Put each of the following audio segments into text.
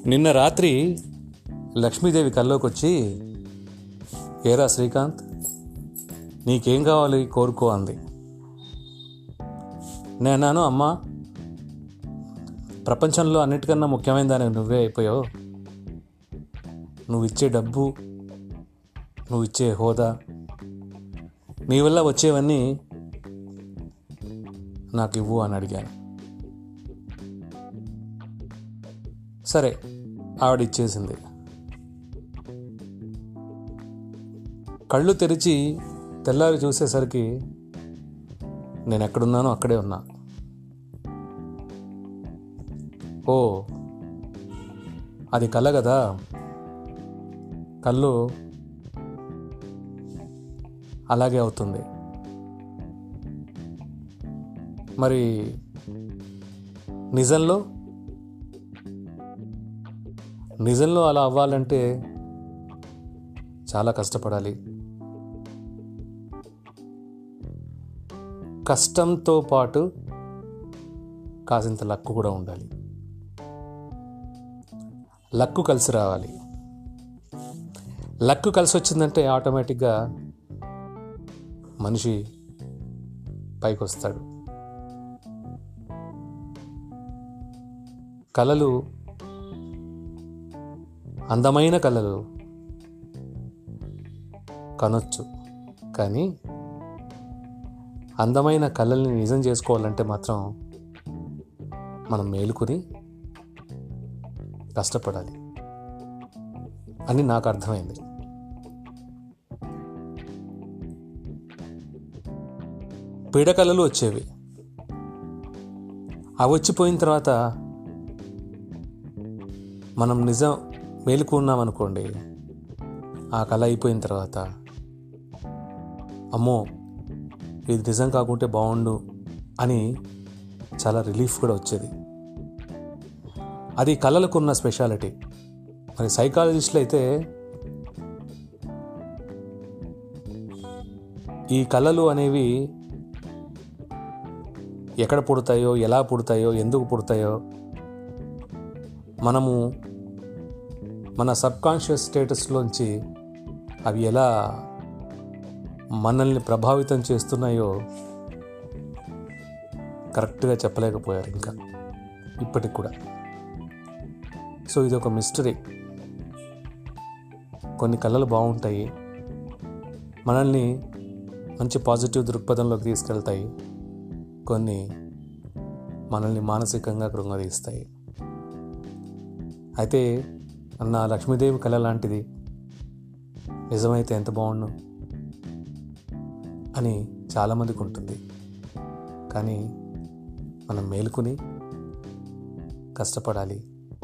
నిన్న రాత్రి లక్ష్మీదేవి కల్లోకి వచ్చి, ఏరా శ్రీకాంత్, నీకేం కావాలి కోరుకో అంది. నేనాను, అమ్మా, ప్రపంచంలో అన్నిటికన్నా ముఖ్యమైన దానికి నువ్వే అయిపోయావు. నువ్విచ్చే డబ్బు, నువ్విచ్చే హోదా, నీ వల్ల వచ్చేవన్నీ నాకు ఇవ్వు అని అడిగాను. సరే, ఆవిడ ఇచ్చేసింది. కళ్ళు తెరిచి తెల్లారి చూసేసరికి నేను ఎక్కడున్నానో అక్కడే ఉన్నా. ఓ, అది కళ కదా. కళ్ళు అలాగే అవుతుంది. మరి నిజంలో అలా అవ్వాలంటే చాలా కష్టపడాలి. కష్టంతో పాటు కాసింత లక్కు కూడా ఉండాలి. లక్కు కలిసి రావాలి. లక్కు కలిసి వచ్చిందంటే ఆటోమేటిక్గా మనిషి పైకి వస్తాడు. కళలు, అందమైన కళలు కనొచ్చు, కానీ అందమైన కళల్ని నిజం చేసుకోవాలంటే మాత్రం మనం మేలుకొని కష్టపడాలి అని నాకు అర్థమైంది. పీడకలలు వచ్చేవి. అవి వచ్చిపోయిన తర్వాత మనం నిజం మేలుకున్నామనుకోండి, ఆ కళ అయిపోయిన తర్వాత అమ్మో, ఇది నిజం కాకుంటే బాగుండు అని చాలా రిలీఫ్ కూడా వచ్చేది. అది కళలకు ఉన్న స్పెషాలిటీ. మరి సైకాలజిస్టులు అయితే ఈ కళలు అనేవి ఎక్కడ పుడతాయో, ఎలా పుడతాయో, ఎందుకు పుడతాయో, మనము మన సబ్కాన్షియస్ స్టేటస్లోంచి అవి ఎలా మనల్ని ప్రభావితం చేస్తున్నాయో కరెక్ట్గా చెప్పలేకపోయారు ఇంకా ఇప్పటికి కూడా. సో ఇది ఒక మిస్టరీ. కొన్ని కళలు బాగుంటాయి, మనల్ని మంచి పాజిటివ్ దృక్పథంలోకి తీసుకెళ్తాయి. కొన్ని మనల్ని మానసికంగా కృంగదీస్తాయి. అయితే నా లక్ష్మీదేవి కళ లాంటిది నిజమైతే ఎంత బాగుండు అని చాలామందికి ఉంటుంది. కానీ మనం మేలుకుని కష్టపడాలి,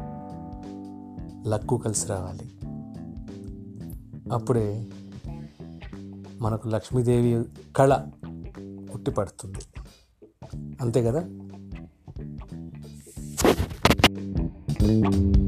లక్కు కలిసి రావాలి. అప్పుడే మనకు లక్ష్మీదేవి కళ ఉట్టిపడుతుంది. అంతే కదా.